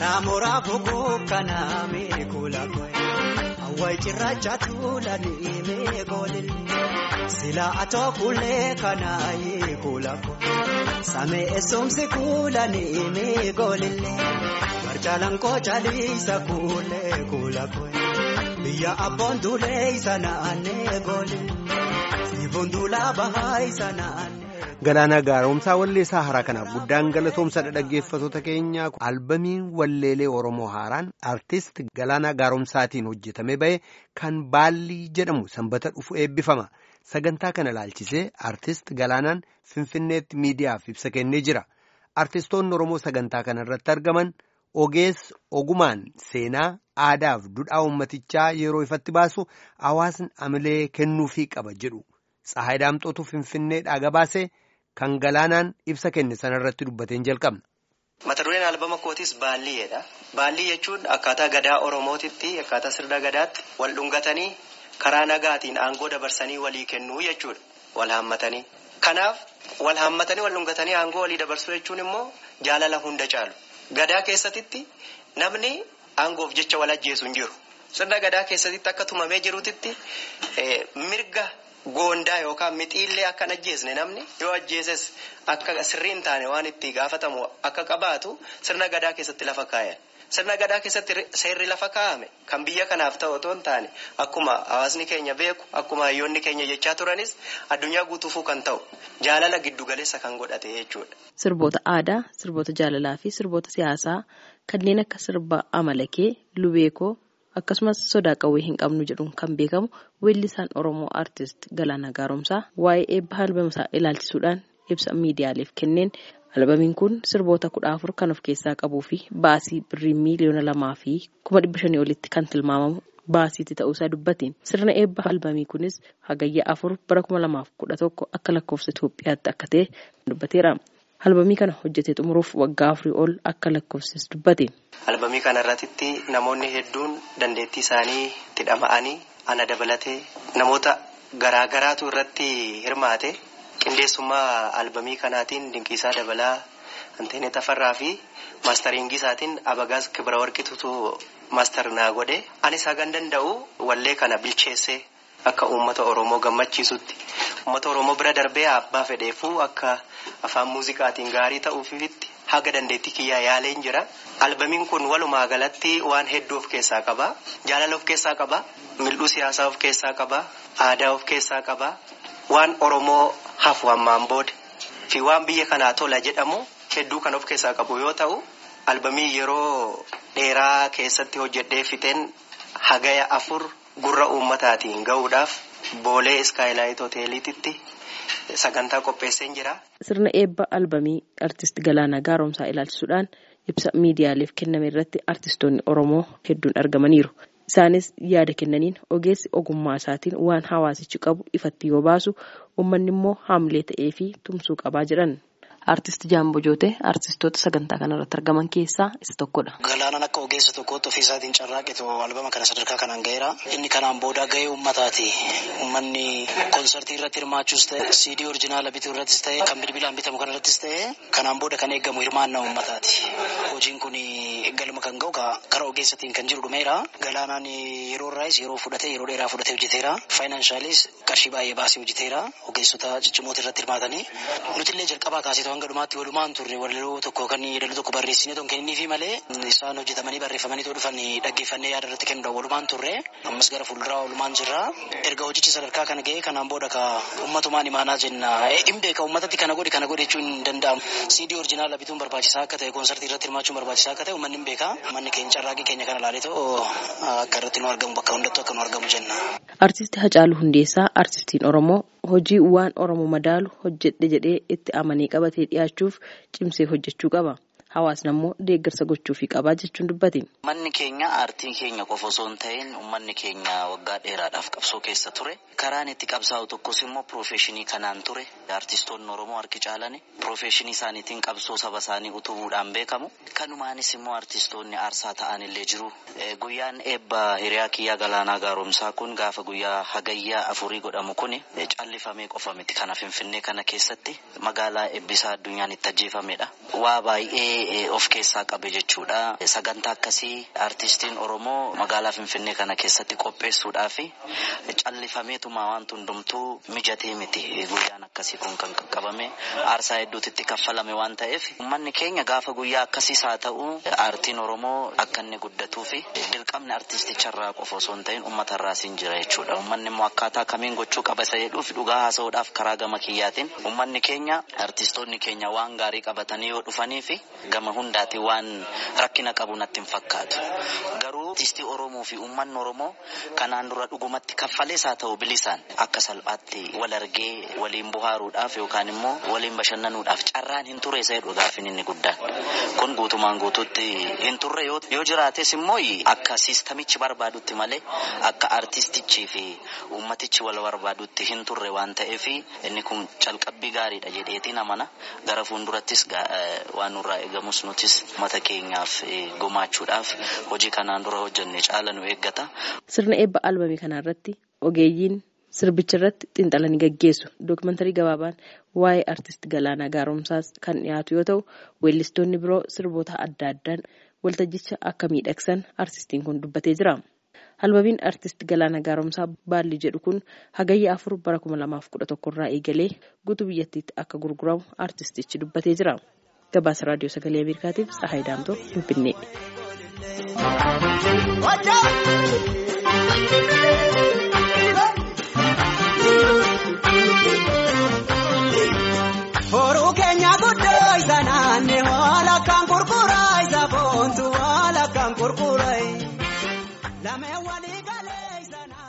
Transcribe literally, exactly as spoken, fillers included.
Karamora buku kana me kula koi awai chiracha tula ni me golil sila ato kule kana ye kula koi same esomse kula ni me golil marjalan ko chali sa kule kula koi biya abondule sana ane golil ibondula bahai sana ane. Galaana Gaaromsaa walleessaa haaraa kanaaf guddaan galatoomsa dhaggeeffattoota keenya albamiin walleelee Oromoo haaraan artist Galaana Gaaromsaatiin hojjetamee ba'e kan Baallii jedhamu sanbata dhufu eebbifama. Sagantaa kana ilaalchisee artist Galaanaan Finfinneetti miidiyaaf ibsa kennee jira. Artistoonni Oromoo sagantaa kana irratti argaman ogeessa ogumaan seenaa aadaaf duudhaa uummatichaa yeroo ifatti baasu hawaasni amalee kennuufii qaba jedhu. Tsahaay Daamxootu Finfinneedhaa gabaasee kan Galaanaan ibsa kenne sanarratti dubbateen jalqabna. Mata dureen albama kootis Baalliidha. Baallii jechuun akkaataa gadaa Oromootitti akkaataa sirna gadaatti wal dhungatanii karaa nagaatiin aangoo dabarsanii walii kennuu jechuudha. Wal haammatanii. Kanaaf wal haammatanii wal dhungatanii aangoo walii dabarsuu jechuun immoo jaalala hunda caalu. Gadaa keessatti namni aangoof jecha wal ajjeesu hin jiru. Sirna gadaa keessatti akka tumamee jirutti mirga goondaa yookaan mixiillee akka ajjeesne namni yoo ajjeeses akka sirriin taane waan itti gaafatamu akka qabaatu sirna gadaa keessatti lafa kaa'e. Sirna gadaa keessatti seerri lafa kaa'ame kan biyya kanaaf ta'u otoo hin taane akkuma hawaasni keenya beeku akkuma hayyoonni keenya jechaa turanis addunyaa guutuufuu kan ta'u jaalala giddugaleessa kan godhate jechuudha. Sirboota aadaa, sirboota jaalalaa fi sirboota siyaasaa kanneen akka sirba amalakee, lubeekoo akkasumas sodaa qawwee hin qabnu jedhuun kan beekamu weellisaan Oromoo artist Galaana Gaaromsaa waa'ee eebba albama ilaalchisuudhaan ibsa miidiyaaleef kenneen albamiin kun sirboota kudha afur kan of keessaa qabuu fi baasii birrii miiliyoona lamaa fi kuma dhibba shanii olitti kan tilmaamamu baasiitti ta'uusaa dubbateen sirna eebba albamii kunis hagayya afur bara kuma lamaaf kudha tokko akka lakkoofsa Itoophiyaatti akka ta'e dubbateera. Albamii kana hojjetee xumuruuf waggaa afurii ol akka lakkoofsis dubbate. Albamii kana irratti namoonni hedduun dandeettii isaanii itti dhama'anii ana dabalatee namoota garaa garaatu irratti hirmaate qindeessummaa albamii kanaatiin Dinqiisaa Dabalaa, Anteenee Tafarraa fi maastariingii isaatiin Abagaas Kibra Warqituutu maastar naa godhe. Anis hagan danda'u wallee kana bilcheessee akka uummata Oromoo gammachiisutti uummata Oromoo bira darbee abbaa fedheefuu akka afaan muuziqaatiin gaarii ta'uufitti haga dandeettii kiyyaa yaaleen jira. Albamiin kun walumaa galatti waan hedduu of keessaa qaba. Jaalala of keessaa qaba. Mil'uu siyaasaa of keessaa qaba. Aadaa of keessaa qaba. Waan Oromoo hafu hammaan booda fi waan biyya kanaa tola jedhamu hedduu kan of keessaa qabu yoo ta'u albamii yeroo dheeraa keessatti hojjedhee fixeen hagaya afur gurra uummataatiin ga'uudhaaf boolee iskaayilaayit hoteeliititti sagantaa qopheesseen jira. Sirna eebba albamii artist Galaana Gaaromsaa ilaalchisuudhaan ibsa miidiyaaleef kenname irratti artistoonni Oromoo hedduun argamaniiru. Isaanis yaada kennaniin ogeessi ogummaa isaatiin waan hawaasichi qabu ifatti yoo baasu uummanni immoo haamlee ta'ee fi tumsuu qabaa jiran. Artist Jaamboo Jootee artistoota sagantaa kanarratti argaman keessaa isa tokkodha. Galaanaan akka ogeessa tokkootti ofii isaatiin carraaqitu albama kana sadarkaa kanaan ga'eera. Inni kanaan booda ga'ee uummataati. Uummanni koonsartii irratti hirmaachuus ta'e, siidii oriijinaala bituu irrattis ta'e, kan bilbilaan bitamu kanarrattis ta'e, kanaan booda kan eegamu hirmaannaa uummataati. Hojiin kun galma kan ga'u karaa ogeessatiin kan jiru dhumeera. Galaanaan yeroo irraayis yeroo fudhatee yeroo dheeraa fudhatee hojjeteera. Faayinaanshaaliis qarshii baay'ee baasee hojjeteera. Ogeessota ciccimoota irratti hirmaatanii. Nutillee jalqabaa kaasee hanga dhumaatti walumaan turre wallaloo tokko kan yeedaloo tokko barreessinee tokko kenniifi malee isaan hojjetamanii barreeffamanii too dhufan dhaggeeffannee yaada irratti kennuudhaan walumaan turre ammas gara fuulduraa walumaan jirra. Erga hojichi sadarkaa kana ga'ee kanaan booda ka ummatumaan imaanaa jenna. Hin beeka ummatatti kana godhi kana godhi jechuun hin danda'amu. Siidii oriijinaala bituun barbaachisaa akka ta'e koonsartii irratti hirmaachuun barbaachisaa akka ta'e uummanni hin beeka. Manni keenya carraaqii keenya kana laalee too akka irratti nu argamu bakka hundattuu akka nu argamu jenna. Artisti Hacaaluu Hundeessaa artistiin Oromoo hojii waan Oromoo madaalu hojjedhe jedhee itti amanee qabatee dhiyaachuuf cimsee hojjechuu qaba. Hawaasni ammoo deeggarsa gochuufii qabaa jechuun dubbate. Manni keenya aartiin keenya qofa osoo hin ta'in uummanni keenya waggaa dheeraadhaaf qabsoo keessa ture. Karaan itti qabsaa'u tokkos immoo piroofeeshinii kanaan ture. Aartistoonni Oromoo harki caalan piroofeeshinii isaaniitiin qabsoo saba isaanii utubuudhaan beekamu. Kanumaanis immoo aartistoonni aarsaa ta'an illee jiru. Guyyaan eebba hiriyaa kiyyaa Galaanaa Gaaromsaa kun gaafa guyyaa hagayyaa afurii godhamu kun callifamee qofa miti. Kana Finfinnee kana keessatti magaalaa eebbisaa addunyaan itti ajjeefamedha. Waa baay'ee baay'ee of keessaa qabe jechuudha. Sagantaa akkasii artistiin Oromoo magaalaa Finfinnee kana keessatti qopheessuudhaaf callifameetuma waan hundumtuu mijatee miti. Guyyaan akkasii kun kan qaqqabame aarsaa hedduutti kaffalame waan ta'eef uummanni keenya gaafa guyyaa akkasiis haa ta'u aartiin Oromoo akka inni guddatuu fi dirqamni artisticharraa qofa osoo hin ta'in uummatarraas hin jira jechuudha. Uummanni immoo akkaataa kamiin gochuu qaba isa jedhuuf dhugaa haasa'uudhaaf karaa gama kiyyaatiin uummanni keenya artistoonni keenya waan gaarii qabatanii yoo dhufanii fi gama hundaatiin waan rakkina qabu natti hin fakkaatu. Garuu artistii Oromoo fi uummanni Oromoo kanaan dura dhugumatti kaffalees haa ta'u bilisaan akka salphaatti wal argee waliin bohaaruudhaaf yookaan immoo waliin bashannanuudhaaf carraan hin turre isa jedhu gaafin inni guddaan. Kun guutumaan guutuutti hin turre yoo jiraates immoo akka siistamichi barbaadutti malee akka artistichii fi uummatichi wal barbaadutti hin turre waan ta'eef inni kun calqabbii gaariidha jedheetiin amana. Gara fuuldurattis waan nurraa eegamus nutis mata keenyaaf gumaachuudhaaf hojii kanaan dura hojjenne caala nu eeggata. Sirna eebba albamii kanarratti ogeeyyiin sirbicha irratti xiinxalanii gaggeessu. Dookumantarii gabaabaan waa'ee artist Galaanaa Gaaromsaas kan dhiyaatu yoo ta'u, weellistoonni biroo sirboota adda addaan waltajjicha akka miidhagsan artistiin kun dubbatee jira. Albamiin artist Galaanaa Gaaromsaa Baalli jedhu kun hagayya afur bara kuma lamaaf kudha tokko irraa eegalee guutuu biyyattiitti akka gurguramu artistichi dubbatee jira. Gabaasa Raadiyoo Sagalee Ameerikaatiif Tsahaay Daamtoo, Finfinnee. Horuu keenya guddoo isa naannee haala kan gurguraa isa boontu haala kan gurguraa.